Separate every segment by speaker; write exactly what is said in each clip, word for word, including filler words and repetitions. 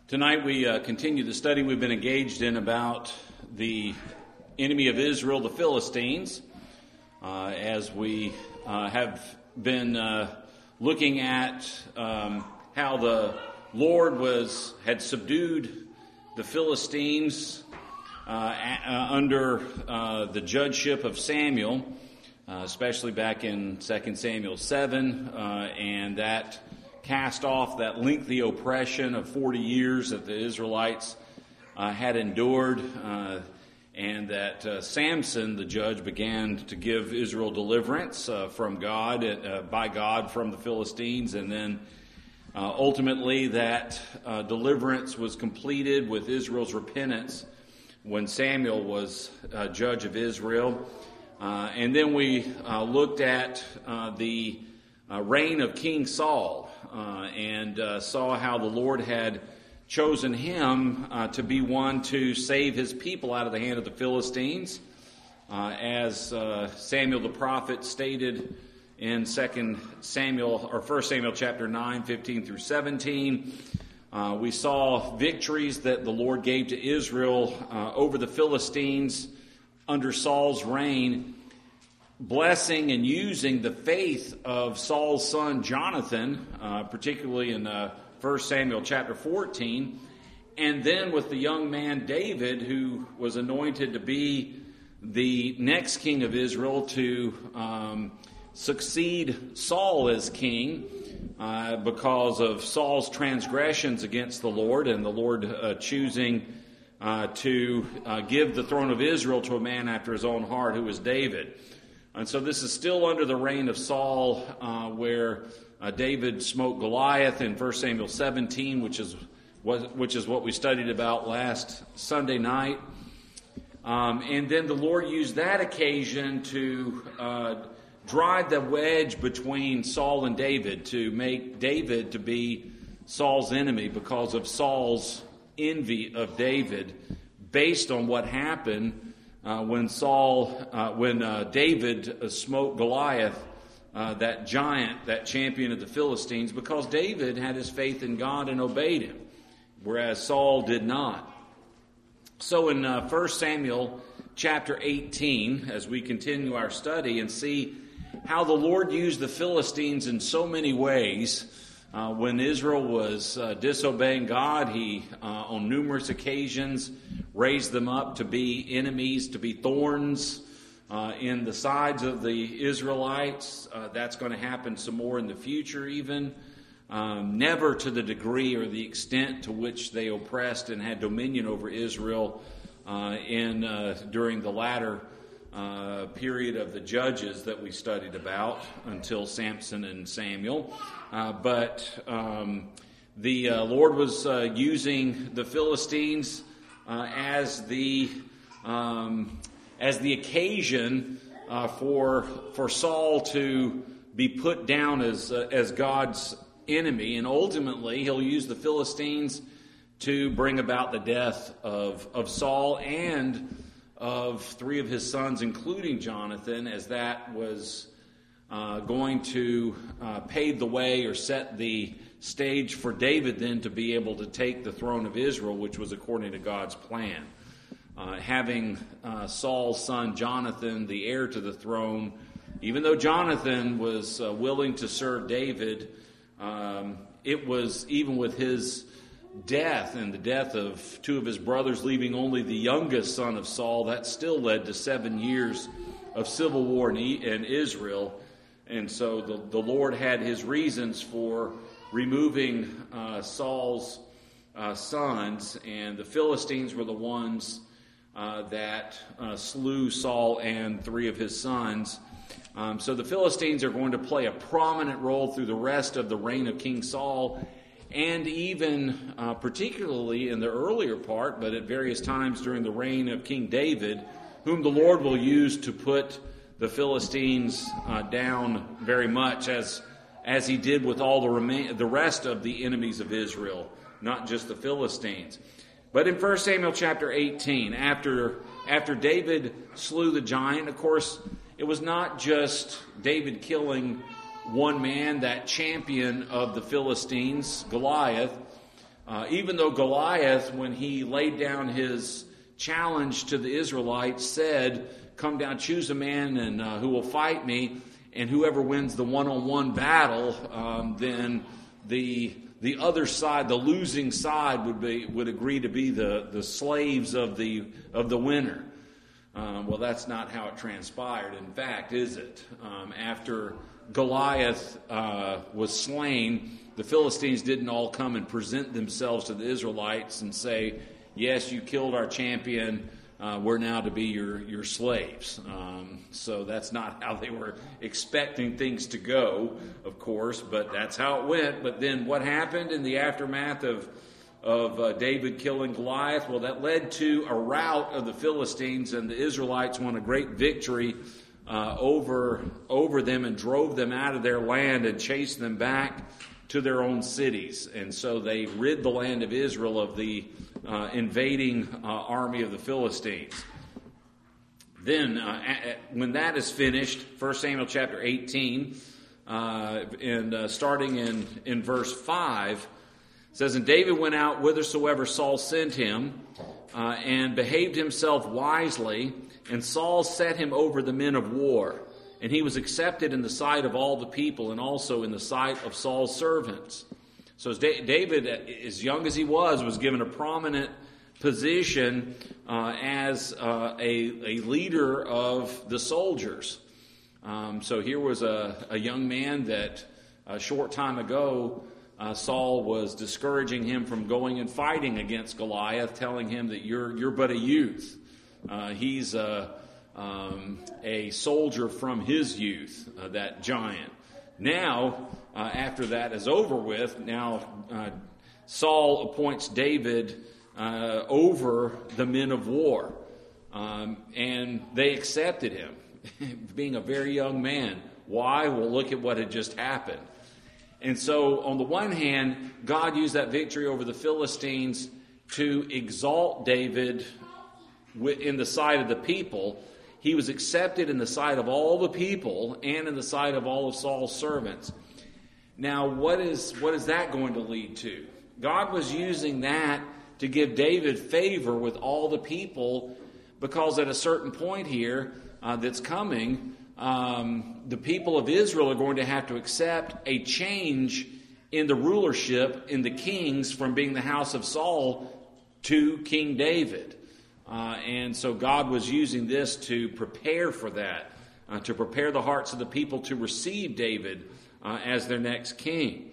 Speaker 1: Tonight we uh, continue the study we've been engaged in about the enemy of Israel, the Philistines, uh, as we uh, have been uh, looking at um, how the Lord was had subdued the Philistines uh, uh, under uh, the judgeship of Samuel, uh, especially back in Second Samuel seven, uh, and that cast off that lengthy oppression of forty years that the Israelites uh, had endured, uh, and that uh, Samson, the judge, began to give Israel deliverance uh, from God, uh, by God from the Philistines, and then uh, ultimately that uh, deliverance was completed with Israel's repentance when Samuel was uh, judge of Israel. Uh, and then we uh, looked at uh, the uh, reign of King Saul. Uh, and uh, saw how the Lord had chosen him uh, to be one to save his people out of the hand of the Philistines. Uh, as uh, Samuel the prophet stated in Second Samuel, or First Samuel chapter nine, fifteen through seventeen, uh, we saw victories that the Lord gave to Israel uh, over the Philistines under Saul's reign, blessing and using the faith of Saul's son Jonathan, uh, particularly in uh, First Samuel chapter fourteen, and then with the young man David, who was anointed to be the next king of Israel to um, succeed Saul as king uh, because of Saul's transgressions against the Lord, and the Lord uh, choosing uh, to uh, give the throne of Israel to a man after his own heart, who was David. And so this is still under the reign of Saul, uh, where uh, David smote Goliath in First Samuel seventeen, which is what, which is what we studied about last Sunday night. Um, and then the Lord used that occasion to uh, drive the wedge between Saul and David, to make David to be Saul's enemy because of Saul's envy of David, based on what happened Uh, when Saul, uh, when uh, David uh, smote Goliath, uh, that giant, that champion of the Philistines, because David had his faith in God and obeyed him, whereas Saul did not. So in uh, First Samuel chapter eighteen, as we continue our study and see how the Lord used the Philistines in so many ways, uh, when Israel was uh, disobeying God, he, uh, on numerous occasions, raised them up to be enemies, to be thorns uh, in the sides of the Israelites. Uh, that's going to happen some more in the future even. Um, never to the degree or the extent to which they oppressed and had dominion over Israel uh, in uh, during the latter uh, period of the Judges that we studied about until Samson and Samuel. Uh, but um, the uh, Lord was uh, using the Philistines Uh, as the um, as the occasion uh, for for Saul to be put down as uh, as God's enemy, and ultimately he'll use the Philistines to bring about the death of of Saul and of three of his sons, including Jonathan, as that was uh, going to uh, pave the way or set the stage for David then to be able to take the throne of Israel, which was according to God's plan. Uh, having uh, Saul's son Jonathan, the heir to the throne, even though Jonathan was uh, willing to serve David, um, it was even with his death and the death of two of his brothers, leaving only the youngest son of Saul, that still led to seven years of civil war in, in Israel. And so the, the Lord had his reasons for removing uh, Saul's uh, sons, and the Philistines were the ones uh, that uh, slew Saul and three of his sons. Um, so the Philistines are going to play a prominent role through the rest of the reign of King Saul, and even uh, particularly in the earlier part, but at various times during the reign of King David, whom the Lord will use to put the Philistines uh, down very much, as as he did with all the remain, the rest of the enemies of Israel, not just the Philistines. But in First Samuel chapter eighteen, after after David slew the giant, of course, it was not just David killing one man, that champion of the Philistines, Goliath, Uh, even though Goliath, when he laid down his challenge to the Israelites, said, come down, choose a man and uh, who will fight me, and whoever wins the one-on-one battle, um, then the the other side, the losing side, would be would agree to be the, the slaves of the of the winner. Um, well, that's not how it transpired. In fact, is it? Um, after Goliath uh, was slain, the Philistines didn't all come and present themselves to the Israelites and say, yes, you killed our champion, uh, we're now to be your, your slaves. Um, so that's not how they were expecting things to go, of course, but that's how it went. But then what happened in the aftermath of of uh, David killing Goliath? Well, that led to a rout of the Philistines, and the Israelites won a great victory uh, over, over them and drove them out of their land and chased them back to their own cities. And so they rid the land of Israel of the uh, invading uh, army of the Philistines. Then, uh, when that is finished, First Samuel chapter eighteen, uh, and uh, starting in, in verse five, it says, and David went out whithersoever Saul sent him, uh, and behaved himself wisely, and Saul set him over the men of war. And he was accepted in the sight of all the people, and also in the sight of Saul's servants. So as da- David, as young as he was, was given a prominent position uh, as uh, a, a leader of the soldiers. Um, so here was a, a young man that a short time ago, Uh, Saul was discouraging him from going and fighting against Goliath, telling him that you're you're but a youth. Uh, he's a, um, a soldier from his youth, uh, that giant. Now, uh, after that is over with, now uh, Saul appoints David uh, over the men of war. Um, and they accepted him, being a very young man. Why? Well, look at what had just happened. And so, on the one hand, God used that victory over the Philistines to exalt David in the sight of the people. He was accepted in the sight of all the people and in the sight of all of Saul's servants. Now, what is what is that going to lead to? God was using that to give David favor with all the people, because at a certain point here uh, that's coming, Um, the people of Israel are going to have to accept a change in the rulership, in the kings, from being the house of Saul to King David. Uh, and so God was using this to prepare for that, uh, to prepare the hearts of the people to receive David uh, as their next king.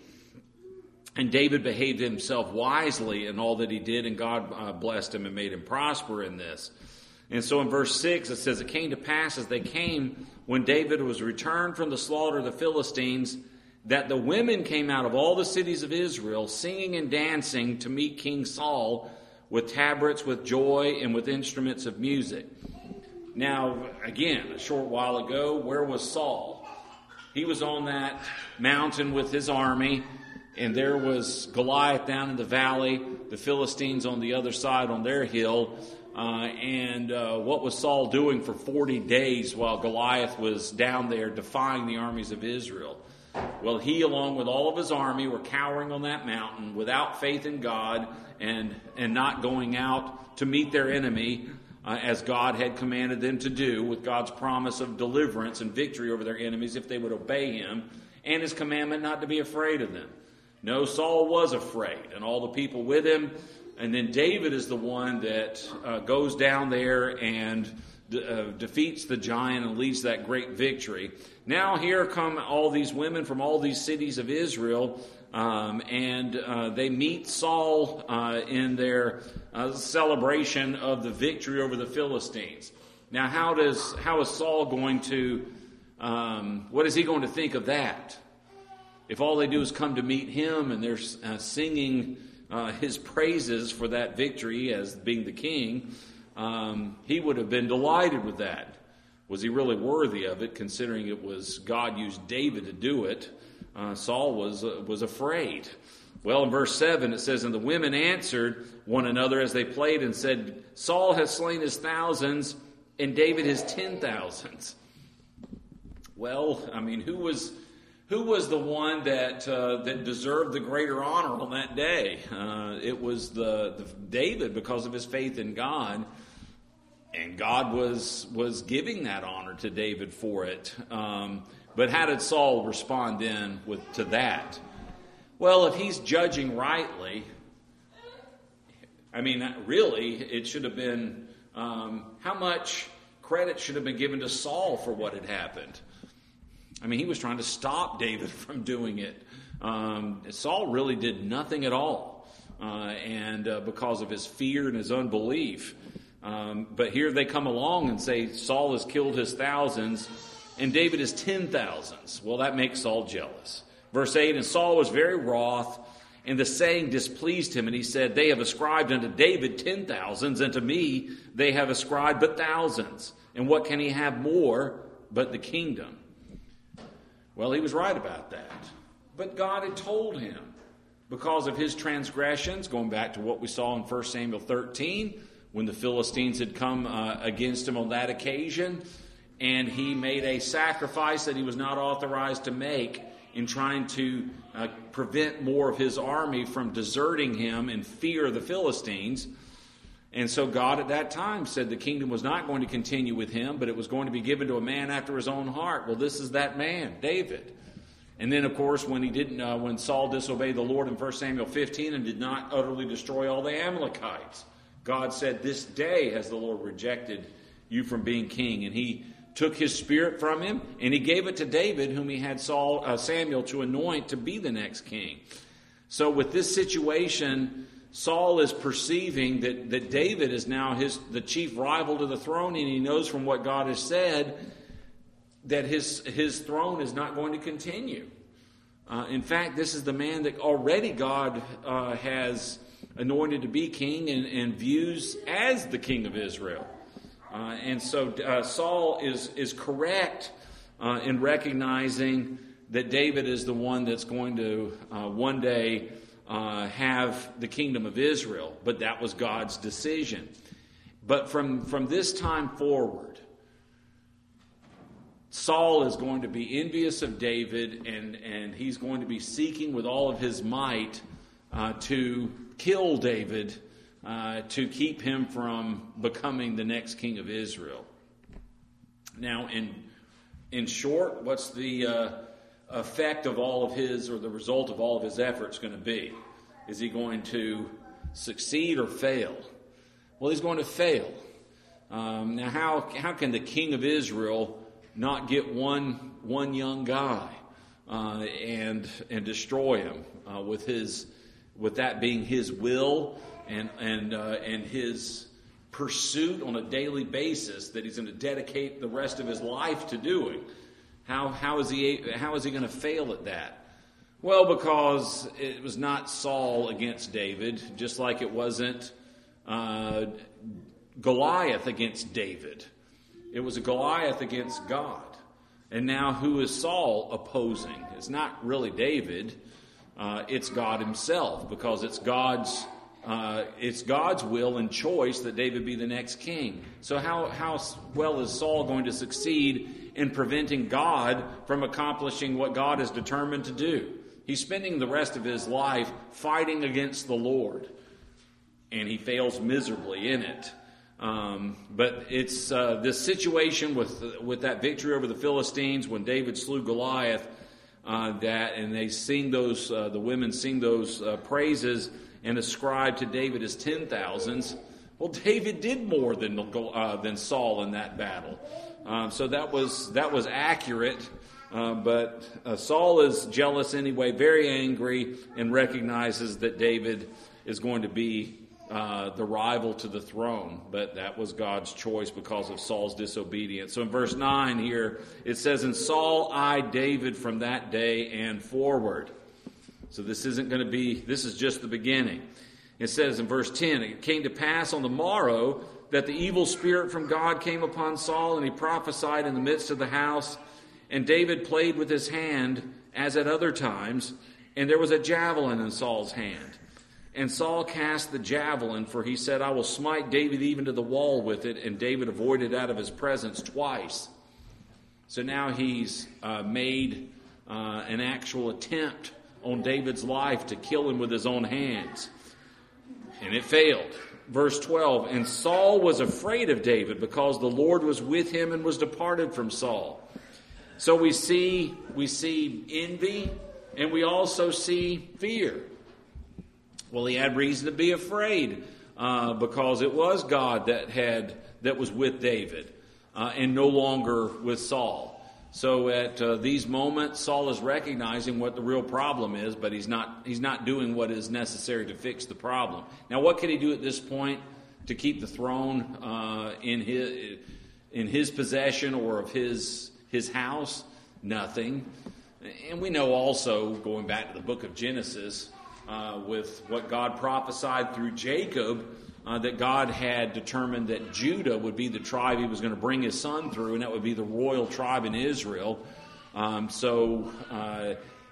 Speaker 1: And David behaved himself wisely in all that he did, and God uh, blessed him and made him prosper in this. And so in verse six, it says, it came to pass as they came, when David was returned from the slaughter of the Philistines, that the women came out of all the cities of Israel, singing and dancing to meet King Saul, with tabrets, with joy, and with instruments of music. Now, again, a short while ago, where was Saul? He was on that mountain with his army, and there was Goliath down in the valley, the Philistines on the other side on their hill. Uh, and uh, what was Saul doing for forty days while Goliath was down there defying the armies of Israel? Well, he, along with all of his army, were cowering on that mountain without faith in God, and, and not going out to meet their enemy uh, as God had commanded them to do, with God's promise of deliverance and victory over their enemies if they would obey him, and his commandment not to be afraid of them. No, Saul was afraid, and all the people with him. And then David is the one that uh, goes down there and de- uh, defeats the giant and leads that great victory. Now here come all these women from all these cities of Israel, um, and uh, they meet Saul uh, in their uh, celebration of the victory over the Philistines. Now, how does how is Saul going to? Um, what is he going to think of that? If all they do is come to meet him and they're uh, singing Uh, his praises for that victory as being the king, um, he would have been delighted with that. Was he really worthy of it, considering it was God used David to do it? Uh, Saul was uh, was afraid. Well, in verse seven it says, and the women answered one another as they played and said, Saul has slain his thousands and David his ten thousands. Well, I mean, who was Who was the one that uh, that deserved the greater honor on that day? Uh, it was the, the David, because of his faith in God, and God was was giving that honor to David for it. Um, but how did Saul respond then with to that? Well, if he's judging rightly, I mean, really, it should have been um, how much credit should have been given to Saul for what had happened. I mean, he was trying to stop David from doing it. Um, Saul really did nothing at all, uh, and uh, because of his fear and his unbelief. Um, but here they come along and say Saul has killed his thousands, and David is ten thousands. Well, that makes Saul jealous. Verse eight, and Saul was very wroth, and the saying displeased him, and he said, they have ascribed unto David ten thousands, and to me they have ascribed but thousands. And what can he have more but the kingdom? Well, he was right about that. But God had told him, because of his transgressions, going back to what we saw in First Samuel thirteen, when the Philistines had come uh, against him on that occasion, and he made a sacrifice that he was not authorized to make in trying to uh, prevent more of his army from deserting him in fear of the Philistines. And so God at that time said the kingdom was not going to continue with him, but it was going to be given to a man after his own heart. Well, this is that man, David. And then, of course, when he didn't, uh, when Saul disobeyed the Lord in First Samuel fifteen and did not utterly destroy all the Amalekites, God said, this day has the Lord rejected you from being king. And he took his spirit from him, and he gave it to David, whom he had Saul, uh, Samuel to anoint to be the next king. So with this situation, Saul is perceiving that, that David is now his the chief rival to the throne, and he knows from what God has said that his, his throne is not going to continue. Uh, in fact, this is the man that already God uh, has anointed to be king and, and views as the king of Israel. Uh, and so uh, Saul is, is correct uh, in recognizing that David is the one that's going to uh, one day uh, have the kingdom of Israel. But that was God's decision. But from, from this time forward, Saul is going to be envious of David, and, and he's going to be seeking with all of his might uh, to kill David, uh, to keep him from becoming the next king of Israel. Now, in in short, what's the uh, effect of all of his, or the result of all of his efforts going to be? Is he going to succeed or fail? Well, he's going to fail. Um, now, how how can the king of Israel not get one one young guy uh, and and destroy him uh, with his with that being his will and and uh, and his pursuit on a daily basis that he's going to dedicate the rest of his life to doing? How how is he how is he going to fail at that? Well, because it was not Saul against David, just like it wasn't uh, Goliath against David. It was a Goliath against God. And now who is Saul opposing? It's not really David. Uh, it's God himself, because it's God's uh, it's God's will and choice that David be the next king. So how, how well is Saul going to succeed in preventing God from accomplishing what God has determined to do? He's spending the rest of his life fighting against the Lord, and he fails miserably in it. Um, but it's uh, this situation with with that victory over the Philistines when David slew Goliath, uh, that and they sing those uh, the women sing those uh, praises and ascribe to David as ten thousands. Well, David did more than uh, than Saul in that battle, um, so that was that was accurate. Uh, but uh, Saul is jealous anyway, very angry, and recognizes that David is going to be Uh, the rival to the throne, but that was God's choice because of Saul's disobedience. So in verse nine here, it says, and Saul eyed David from that day and forward. So this isn't going to be, this is just the beginning. It says in verse ten, it came to pass on the morrow that the evil spirit from God came upon Saul, and he prophesied in the midst of the house, and David played with his hand as at other times, and there was a javelin in Saul's hand. And Saul cast the javelin, for he said, I will smite David even to the wall with it. And David avoided out of his presence twice. So now he's uh, made uh, an actual attempt on David's life to kill him with his own hands. And it failed. Verse twelve, and Saul was afraid of David because the Lord was with him and was departed from Saul. So we see, we see envy, and we also see fear. Well, he had reason to be afraid uh, because it was God that had that was with David uh, and no longer with Saul. So at uh, these moments, Saul is recognizing what the real problem is, but he's not he's not doing what is necessary to fix the problem. Now, what can he do at this point to keep the throne uh, in his in his possession or of his his house? Nothing. And we know also, going back to the book of Genesis, uh, with what God prophesied through Jacob, Uh, that God had determined that Judah would be the tribe he was going to bring his son through, and that would be the royal tribe in Israel. Um, so uh,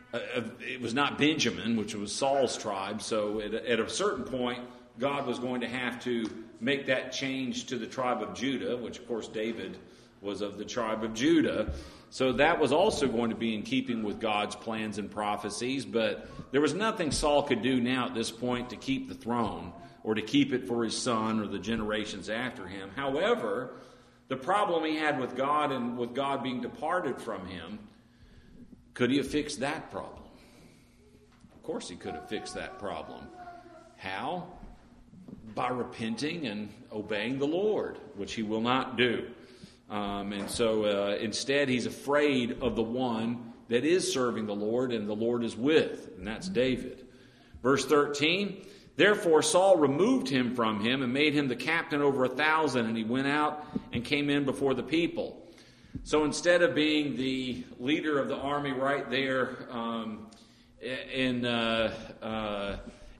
Speaker 1: it was not Benjamin, which was Saul's tribe. So at, at a certain point, God was going to have to make that change to the tribe of Judah, which, of course, David was of the tribe of Judah. So that was also going to be in keeping with God's plans and prophecies. But there was nothing Saul could do now at this point to keep the throne, or to keep it for his son or the generations after him. However, the problem he had with God and with God being departed from him, could he have fixed that problem? Of course he could have fixed that problem. How? By repenting and obeying the Lord, which he will not do. Um, and so uh, instead he's afraid of the one that is serving the Lord and the Lord is with, and that's David. Verse thirteen, therefore Saul removed him from him and made him the captain over a thousand, and he went out and came in before the people. So instead of being the leader of the army right there um, in uh, uh,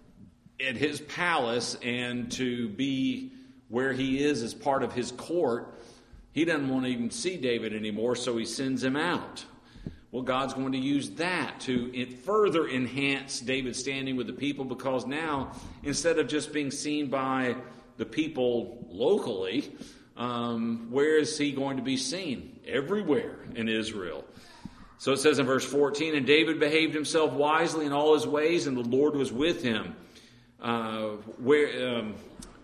Speaker 1: at his palace, and to be where he is as part of his court, he doesn't want to even see David anymore, so he sends him out. Well, God's going to use that to further enhance David's standing with the people, because now, instead of just being seen by the people locally, um, where is he going to be seen? Everywhere in Israel. So it says in verse fourteen, and David behaved himself wisely in all his ways, and the Lord was with him. Uh, where... Um,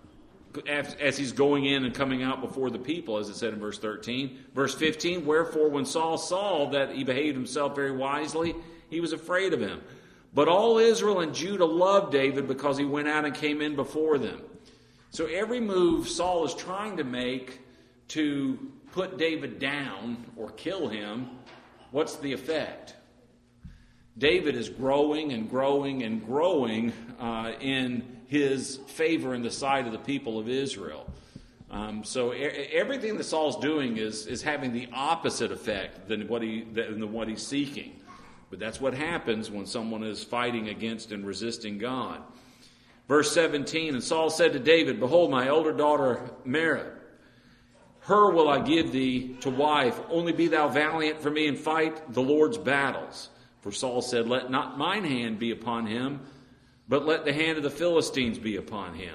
Speaker 1: as he's going in and coming out before the people, as it said in verse thirteen. Verse fifteen, wherefore when Saul saw that he behaved himself very wisely, he was afraid of him. But all Israel and Judah loved David because he went out and came in before them. So every move Saul is trying to make to put David down or kill him, what's the effect? David is growing and growing and growing uh, in his favor in the sight of the people of Israel. Um, so e- everything that Saul's doing is, is having the opposite effect than what he than what he's seeking. But that's what happens when someone is fighting against and resisting God. Verse seventeen, and Saul said to David, behold, my elder daughter Merab, her will I give thee to wife. Only be thou valiant for me and fight the Lord's battles. For Saul said, let not mine hand be upon him, but let the hand of the Philistines be upon him.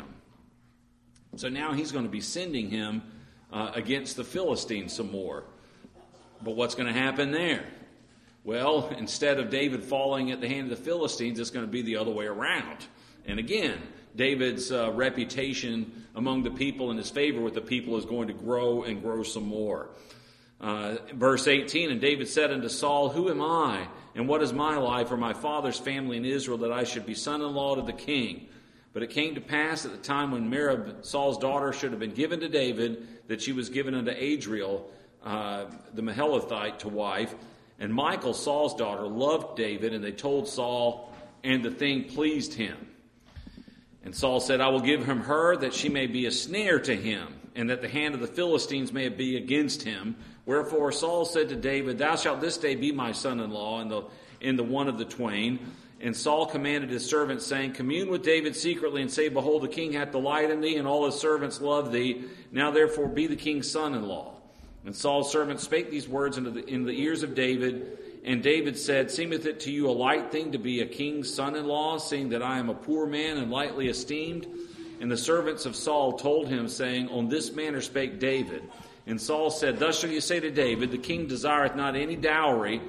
Speaker 1: So now he's going to be sending him uh, against the Philistines some more. But what's going to happen there? Well, instead of David falling at the hand of the Philistines, it's going to be the other way around. And again, David's uh, reputation among the people and his favor with the people is going to grow and grow some more. Uh, verse eighteen, and David said unto Saul, who am I, and what is my life or my father's family in Israel, that I should be son-in-law to the king? But it came to pass at the time when Merab, Saul's daughter, should have been given to David, that she was given unto Adriel, uh, the Mahalathite, to wife. And Michal, Saul's daughter, loved David, and they told Saul, and the thing pleased him. And Saul said, I will give him her, that she may be a snare to him, and that the hand of the Philistines may be against him. Wherefore Saul said to David, thou shalt this day be my son-in-law in the, in the one of the twain. And Saul commanded his servants, saying, commune with David secretly, and say, behold, the king hath delight in thee, and all his servants love thee. Now therefore be the king's son-in-law. And Saul's servants spake these words into the, in the ears of David. And David said, seemeth it to you a light thing to be a king's son-in-law, seeing that I am a poor man and lightly esteemed? And the servants of Saul told him, saying, on this manner spake David. And Saul said, thus shall you say to David, the king desireth not any dowry,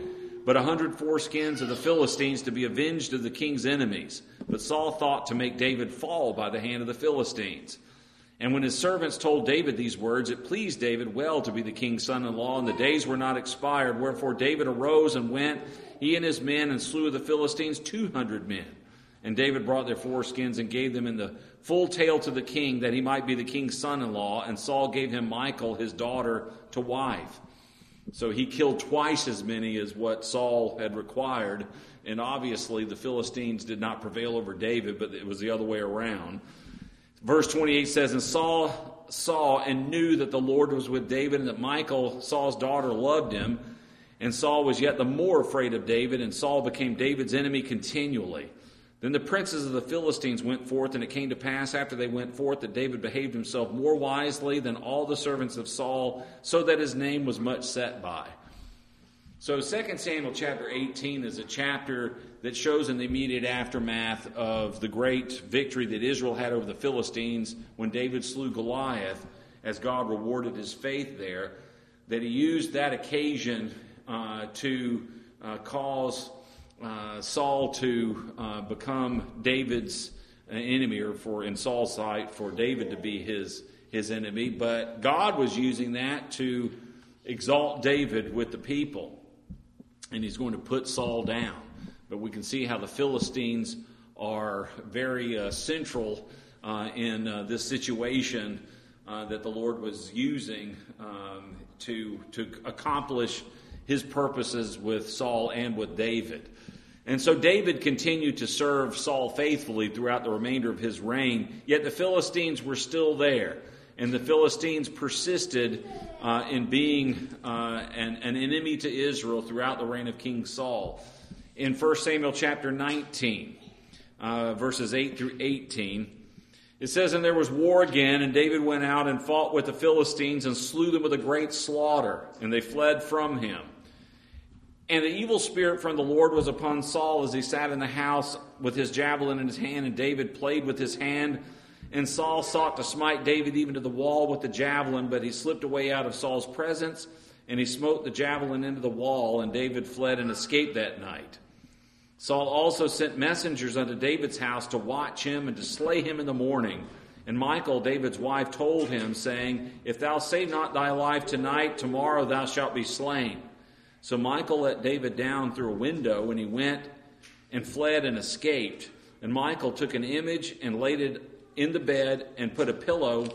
Speaker 1: but a hundred foreskins of the Philistines to be avenged of the king's enemies. But Saul thought to make David fall by the hand of the Philistines. And when his servants told David these words, it pleased David well to be the king's son-in-law, and the days were not expired. Wherefore David arose and went, he and his men, and slew of the Philistines two hundred men. And David brought their foreskins and gave them in the full tale to the king, that he might be the king's son-in-law. And Saul gave him Michal, his daughter, to wife. So he killed twice as many as what Saul had required. And obviously the Philistines did not prevail over David, but it was the other way around. Verse twenty-eight says, And Saul saw and knew that the Lord was with David, and that Michal, Saul's daughter, loved him. And Saul was yet the more afraid of David, and Saul became David's enemy continually. Then the princes of the Philistines went forth, and it came to pass after they went forth that David behaved himself more wisely than all the servants of Saul, so that his name was much set by. So Second Samuel chapter eighteen is a chapter that shows in the immediate aftermath of the great victory that Israel had over the Philistines when David slew Goliath, as God rewarded his faith there, that he used that occasion uh, to uh, cause uh, Saul to uh, become David's enemy, or for in Saul's sight, for David to be his his enemy. But God was using that to exalt David with the people. And he's going to put Saul down. But we can see how the Philistines are very uh, central uh, in uh, this situation uh, that the Lord was using um, to, to accomplish his purposes with Saul and with David. And so David continued to serve Saul faithfully throughout the remainder of his reign, yet the Philistines were still there. And the Philistines persisted uh, in being uh, an, an enemy to Israel throughout the reign of King Saul. In First Samuel chapter nineteen, uh, verses eight through eighteen, it says, And there was war again, and David went out and fought with the Philistines and slew them with a great slaughter, and they fled from him. And the evil spirit from the Lord was upon Saul as he sat in the house with his javelin in his hand, and David played with his hand. And Saul sought to smite David even to the wall with the javelin, but he slipped away out of Saul's presence, and he smote the javelin into the wall, and David fled and escaped that night. Saul also sent messengers unto David's house to watch him and to slay him in the morning. And Michal, David's wife, told him, saying, If thou save not thy life tonight, tomorrow thou shalt be slain. So Michal let David down through a window, and he went and fled and escaped. And Michal took an image and laid it in the bed, and put a pillow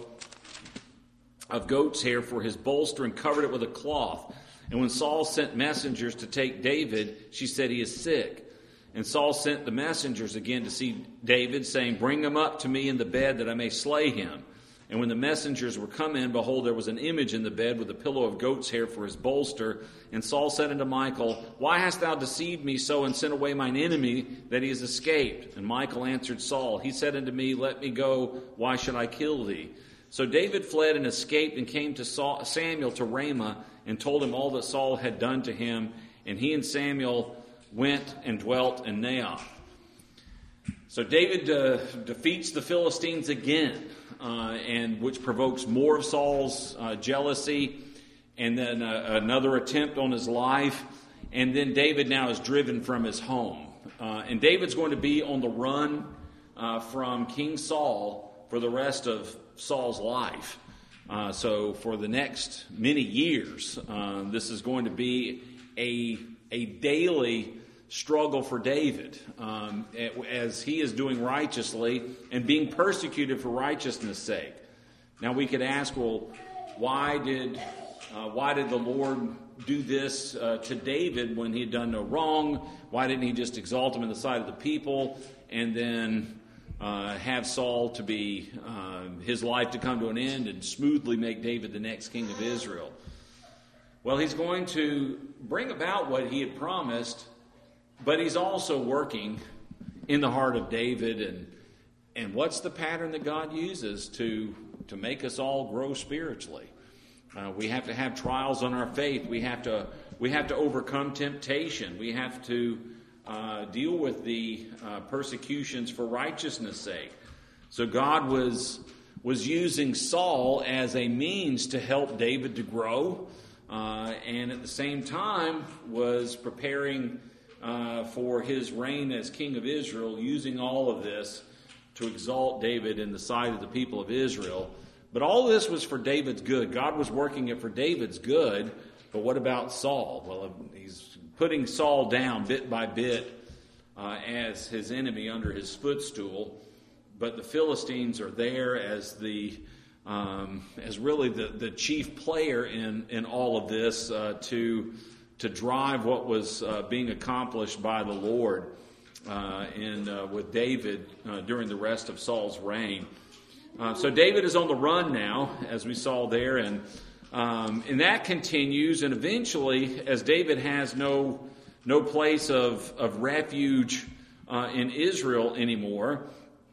Speaker 1: of goat's hair for his bolster, and covered it with a cloth. And when Saul sent messengers to take David, she said, He is sick. And Saul sent the messengers again to see David, saying, Bring him up to me in the bed, that I may slay him. And when the messengers were come in, behold, there was an image in the bed with a pillow of goat's hair for his bolster. And Saul said unto Michal, Why hast thou deceived me so, and sent away mine enemy, that he is escaped? And Michal answered Saul, He said unto me, Let me go, why should I kill thee? So David fled and escaped, and came to Saul, Samuel to Ramah, and told him all that Saul had done to him. And he and Samuel went and dwelt in Naioth. So David uh, defeats the Philistines again. Uh, and which provokes more of Saul's uh, jealousy, and then uh, another attempt on his life. And then David now is driven from his home. Uh, and David's going to be on the run uh, from King Saul for the rest of Saul's life. Uh, so for the next many years, uh, this is going to be a, a daily struggle for David um, as he is doing righteously and being persecuted for righteousness' sake. Now we could ask, well, why did uh, why did the Lord do this uh, to David when he had done no wrong? Why didn't he just exalt him in the sight of the people and then uh, have Saul to be uh, his life to come to an end and smoothly make David the next king of Israel? Well, he's going to bring about what he had promised. But he's also working in the heart of David. And and what's the pattern that God uses to, to make us all grow spiritually? Uh, we have to have trials on our faith. We have to we have to overcome temptation. We have to uh, deal with the uh, persecutions for righteousness' sake. So God was was using Saul as a means to help David to grow. uh, and at the same time was preparing uh, for his reign as king of Israel, using all of this to exalt David in the sight of the people of Israel. But all this was for David's good. God was working it for David's good. But what about Saul? Well, he's putting Saul down bit by bit uh, as his enemy under his footstool. But the Philistines are there as the um, as really the, the chief player in, in all of this uh, to to drive what was uh, being accomplished by the Lord uh, in uh, with David uh, during the rest of Saul's reign. Uh, so David is on the run now, as we saw there, and um, and that continues. And eventually, as David has no no place of of refuge uh, in Israel anymore,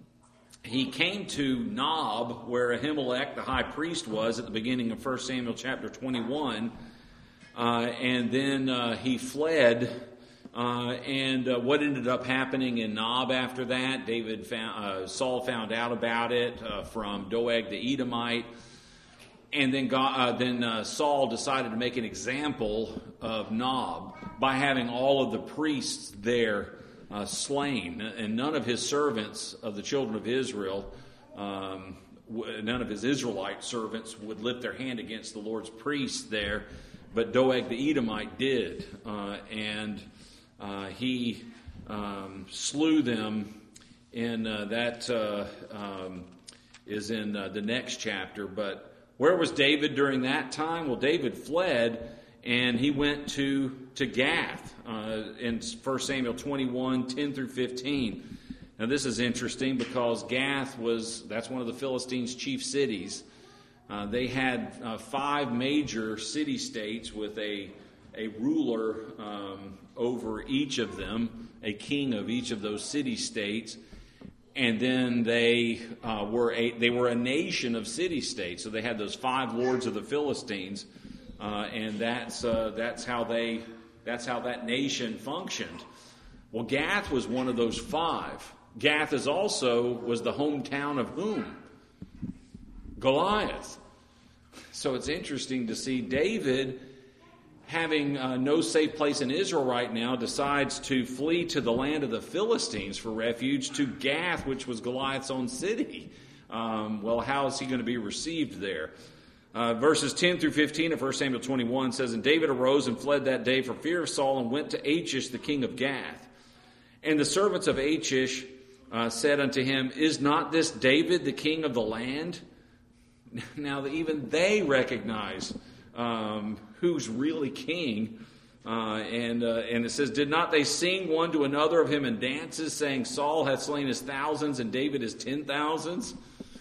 Speaker 1: he came to Nob, where Ahimelech, the high priest, was at the beginning of First Samuel chapter twenty-one, uh, and then uh, he fled. Uh, and uh, what ended up happening in Nob after that, David found, uh, Saul found out about it uh, from Doeg the Edomite, and then God, uh, then uh, Saul decided to make an example of Nob by having all of the priests there uh, slain, and none of his servants of the children of Israel, um, w- none of his Israelite servants would lift their hand against the Lord's priests there, but Doeg the Edomite did, uh, and Uh, he um, slew them, and uh, that uh, um, is in uh, the next chapter. But where was David during that time? Well, David fled, and he went to to Gath uh, in First Samuel twenty-one, ten through fifteen. Now, this is interesting because Gath was, that's one of the Philistines' chief cities. Uh, they had uh, five major city-states with a a ruler um, over each of them, a king of each of those city-states, and then they uh, were a they were a nation of city-states. So they had those five lords of the Philistines, uh, and that's uh, that's how they that's how that nation functioned. Well, Gath was one of those five. Gath is also was the hometown of whom? Goliath. So it's interesting to see David, having uh, no safe place in Israel right now, decides to flee to the land of the Philistines for refuge, to Gath, which was Goliath's own city. Um, well, how is he going to be received there? Uh, verses ten through fifteen of First Samuel twenty-one says, "And David arose and fled that day for fear of Saul, and went to Achish, the king of Gath. And the servants of Achish uh, said unto him, Is not this David, the king of the land?" Now, even they recognize Um, who's really king, uh, and uh, and it says, "Did not they sing one to another of him in dances, saying, Saul hath slain his thousands, and David his ten thousands?"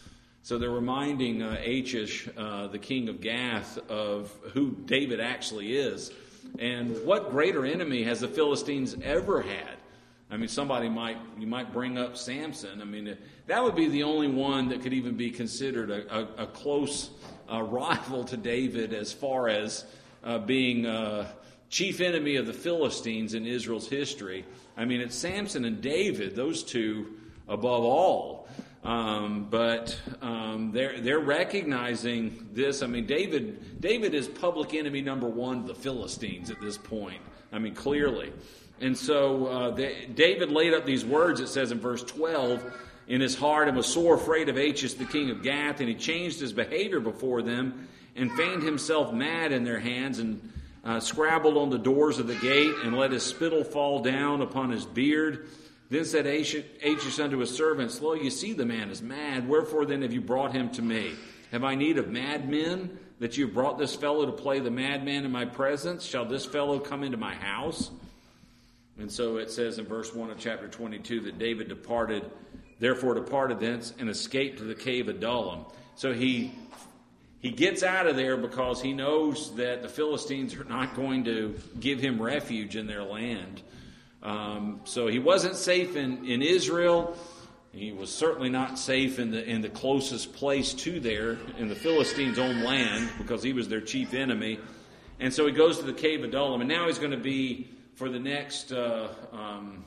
Speaker 1: So they're reminding uh, Achish, uh, the king of Gath, of who David actually is, and what greater enemy has the Philistines ever had? I mean, somebody might you might bring up Samson. I mean, that would be the only one that could even be considered a, a, a close uh, rival to David as far as uh, being uh, chief enemy of the Philistines in Israel's history. I mean, it's Samson and David, those two above all. Um, but um, they're they're recognizing this. I mean, David David is public enemy number one to the Philistines at this point. I mean, clearly. And so uh, they, David laid up these words, it says in verse twelve, in his heart, and was sore afraid of Achish, the king of Gath, and he changed his behavior before them, and feigned himself mad in their hands, and uh, scrabbled on the doors of the gate, and let his spittle fall down upon his beard. Then said Achish unto his servants, Lo, you see the man is mad, wherefore then have you brought him to me? Have I need of madmen, that you have brought this fellow to play the madman in my presence? Shall this fellow come into my house? And so it says in verse one of chapter twenty-two that David departed, therefore departed thence, and escaped to the cave of Adullam. So he he gets out of there because he knows that the Philistines are not going to give him refuge in their land. Um, so he wasn't safe in, in Israel. He was certainly not safe in the in the closest place to there, in the Philistines' own land, because he was their chief enemy. And so he goes to the cave of Adullam, and now he's going to be, for the next uh, um,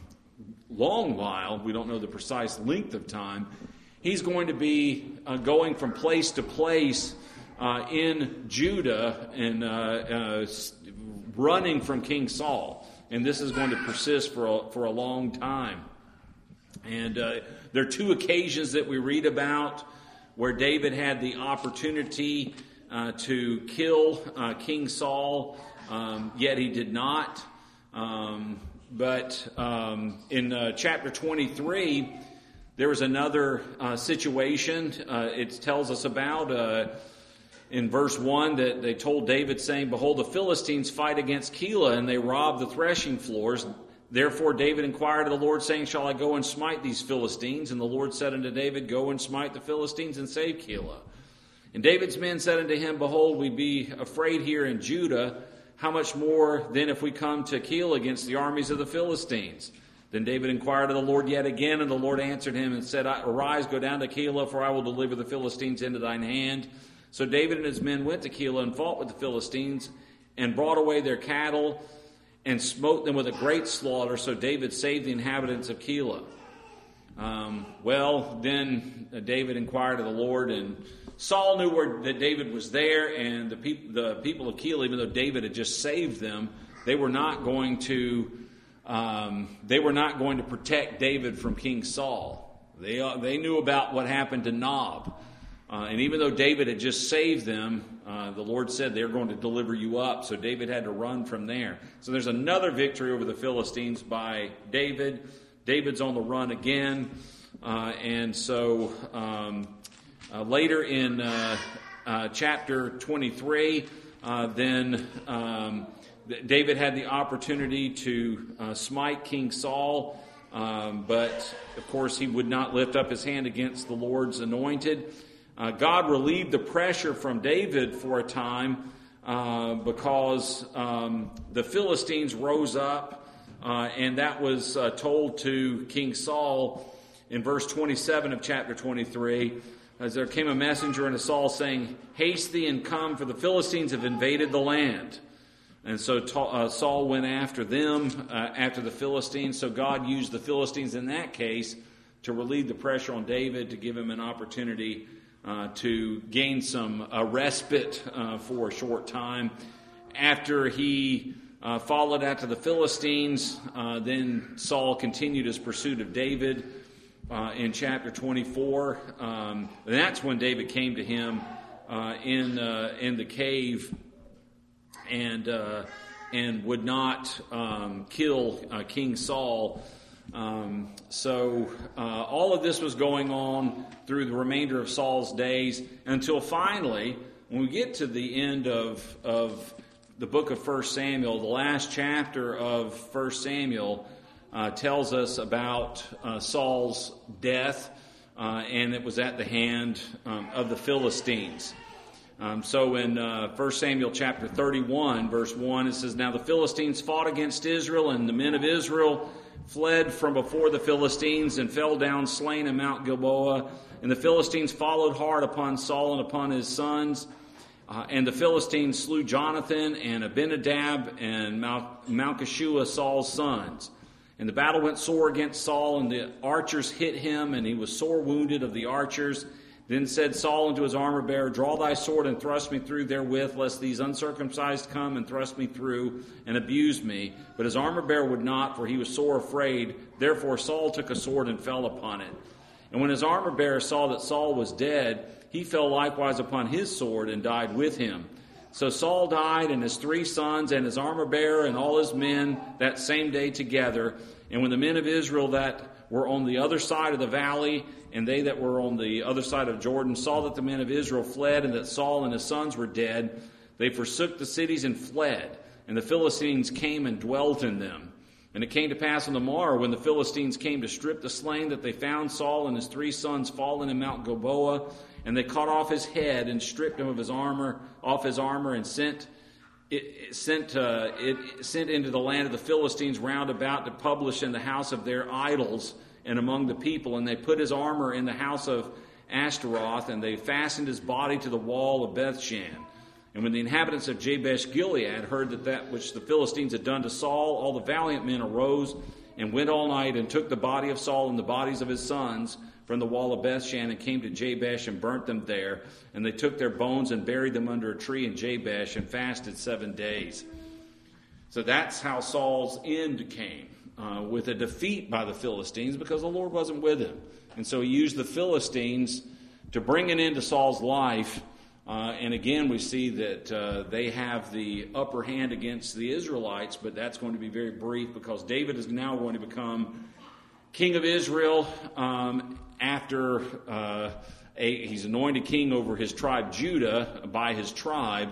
Speaker 1: long while, we don't know the precise length of time, he's going to be uh, going from place to place uh, in Judah and uh, uh, running from King Saul. And this is going to persist for a, for a long time. And uh, there are two occasions that we read about where David had the opportunity uh, to kill uh, King Saul, um, yet he did not. Um, but um, in uh, chapter twenty-three, there was another uh, situation. Uh, it tells us about uh, in verse one that they told David, saying, "Behold, the Philistines fight against Keilah, and they rob the threshing floors. Therefore David inquired of the Lord, saying, Shall I go and smite these Philistines? And the Lord said unto David, Go and smite the Philistines and save Keilah. And David's men said unto him, Behold, we be afraid here in Judah. How much more then if we come to Keilah against the armies of the Philistines? Then David inquired of the Lord yet again, and the Lord answered him and said, Arise, go down to Keilah, for I will deliver the Philistines into thine hand. So David and his men went to Keilah and fought with the Philistines, and brought away their cattle, and smote them with a great slaughter. So David saved the inhabitants of Keilah. Um, well, then David inquired of the Lord, and Saul knew where, that David was there, and the, peop, the people of Keilah, even though David had just saved them, they were not going to um, they were not going to protect David from King Saul. They uh, they knew about what happened to Nob. Uh, and even though David had just saved them, uh, the Lord said they're going to deliver you up. So David had to run from there. So there's another victory over the Philistines by David. David's on the run again. Uh, and so um, uh, later in uh, uh, chapter twenty-three, uh, then um, David had the opportunity to uh, smite King Saul. Um, but, of course, he would not lift up his hand against the Lord's anointed. Uh, God relieved the pressure from David for a time uh, because um, the Philistines rose up, uh, and that was uh, told to King Saul in verse twenty-seven of chapter twenty-three. As there came a messenger unto Saul saying, Haste thee and come, for the Philistines have invaded the land. And so uh, Saul went after them, uh, after the Philistines. So God used the Philistines in that case to relieve the pressure on David, to give him an opportunity Uh, to gain some uh, respite uh, for a short time. After he uh, followed after the Philistines, uh, then Saul continued his pursuit of David uh, in chapter twenty-four. Um, and that's when David came to him uh, in uh, in the cave and uh, and would not um, kill uh, King Saul. Um, so uh, all of this was going on through the remainder of Saul's days until finally, when we get to the end of of the book of First Samuel, the last chapter of First Samuel uh, tells us about uh, Saul's death, uh, and it was at the hand um, of the Philistines. Um, so in uh, First Samuel chapter thirty-one, verse one, it says, Now the Philistines fought against Israel, and the men of Israel fled from before the Philistines and fell down slain in Mount Gilboa. And the Philistines followed hard upon Saul and upon his sons. Uh, and the Philistines slew Jonathan and Abinadab and Malchishua, Saul's sons. And the battle went sore against Saul, and the archers hit him, and he was sore wounded of the archers. Then said Saul unto his armor-bearer, Draw thy sword and thrust me through therewith, lest these uncircumcised come and thrust me through and abuse me. But his armor-bearer would not, for he was sore afraid. Therefore Saul took a sword and fell upon it. And when his armor-bearer saw that Saul was dead, he fell likewise upon his sword and died with him. So Saul died, and his three sons, and his armor-bearer, and all his men that same day together. And when the men of Israel that were on the other side of the valley, and they that were on the other side of Jordan, saw that the men of Israel fled, and that Saul and his sons were dead, they forsook the cities and fled. And the Philistines came and dwelt in them. And it came to pass on the morrow, when the Philistines came to strip the slain, that they found Saul and his three sons fallen in Mount Gilboa. And they cut off his head and stripped him of his armor, off his armor, and sent it, it sent uh, it sent into the land of the Philistines round about to publish in the house of their idols and among the people. And they put his armor in the house of Ashtaroth, and they fastened his body to the wall of Bethshan. And when the inhabitants of Jabesh Gilead heard that that which the Philistines had done to Saul, all the valiant men arose and went all night and took the body of Saul and the bodies of his sons, from the wall of Bethshan and came to Jabesh and burnt them there. And they took their bones and buried them under a tree in Jabesh and fasted seven days. So that's how Saul's end came, uh, with a defeat by the Philistines because the Lord wasn't with him. And so he used the Philistines to bring an end to Saul's life. Uh, and again, we see that uh, they have the upper hand against the Israelites, but that's going to be very brief because David is now going to become king of Israel um, after uh, a, he's anointed king over his tribe Judah by his tribe.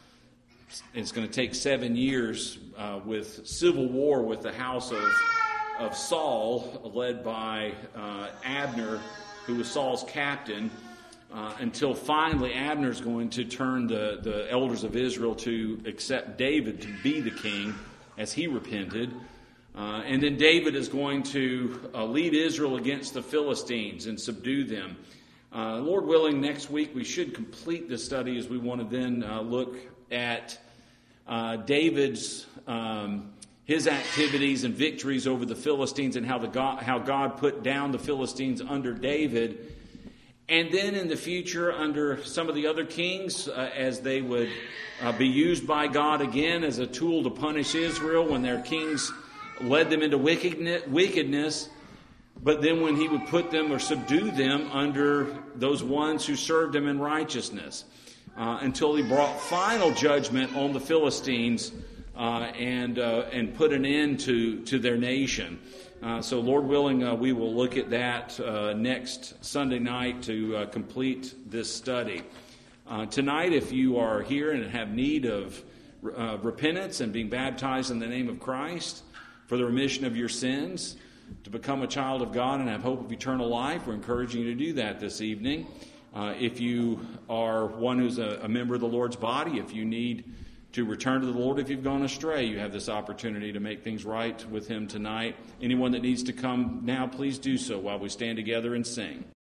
Speaker 1: It's going to take seven years uh, with civil war with the house of, of Saul, led by uh, Abner, who was Saul's captain. Uh, until finally Abner's going to turn the, the elders of Israel to accept David to be the king as he repented. Uh, and then David is going to uh, lead Israel against the Philistines and subdue them. Uh, Lord willing, next week we should complete this study as we want to then uh, look at uh, David's um, his activities and victories over the Philistines and how the God, how God put down the Philistines under David. And then in the future, under some of the other kings, uh, as they would uh, be used by God again as a tool to punish Israel when their kings led them into wickedness. But then when he would put them or subdue them under those ones who served him in righteousness, uh, until he brought final judgment on the Philistines uh, and uh, and put an end to, to their nation. Uh, so, Lord willing, uh, we will look at that uh, next Sunday night to uh, complete this study. Uh, tonight, if you are here and have need of uh, repentance and being baptized in the name of Christ for the remission of your sins, to become a child of God and have hope of eternal life, we're encouraging you to do that this evening. Uh, if you are one who's a, a member of the Lord's body, if you need to return to the Lord if you've gone astray, you have this opportunity to make things right with Him tonight. Anyone that needs to come now, please do so while we stand together and sing.